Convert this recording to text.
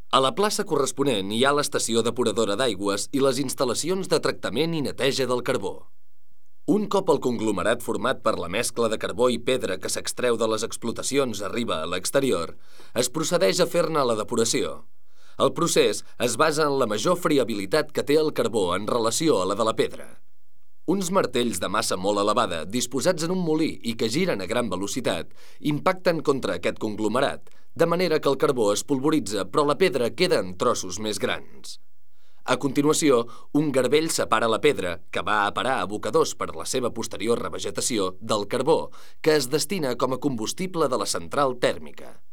A la plaça corresponent hi ha l'estació depuradora d'aigües i les instal·lacions de tractament i neteja del carbó. Un cop el conglomerat format per la mescla de carbó i pedra que s'extreu de les explotacions arriba a l'exterior, es procedeix a fer-ne la depuració. El procés es basa en la major friabilitat que té el carbó en relació a la de la pedra. Uns martells de massa molt elevada, disposats en un molí i que giren a gran velocitat, impacten contra aquest conglomerat, de manera que el carbó es polvoritza però la pedra queda en trossos més grans. A continuació, un garbell separa la pedra, que va a parar a abocadors per la seva posterior revegetació, del carbó, que es destina com a combustible de la central tèrmica.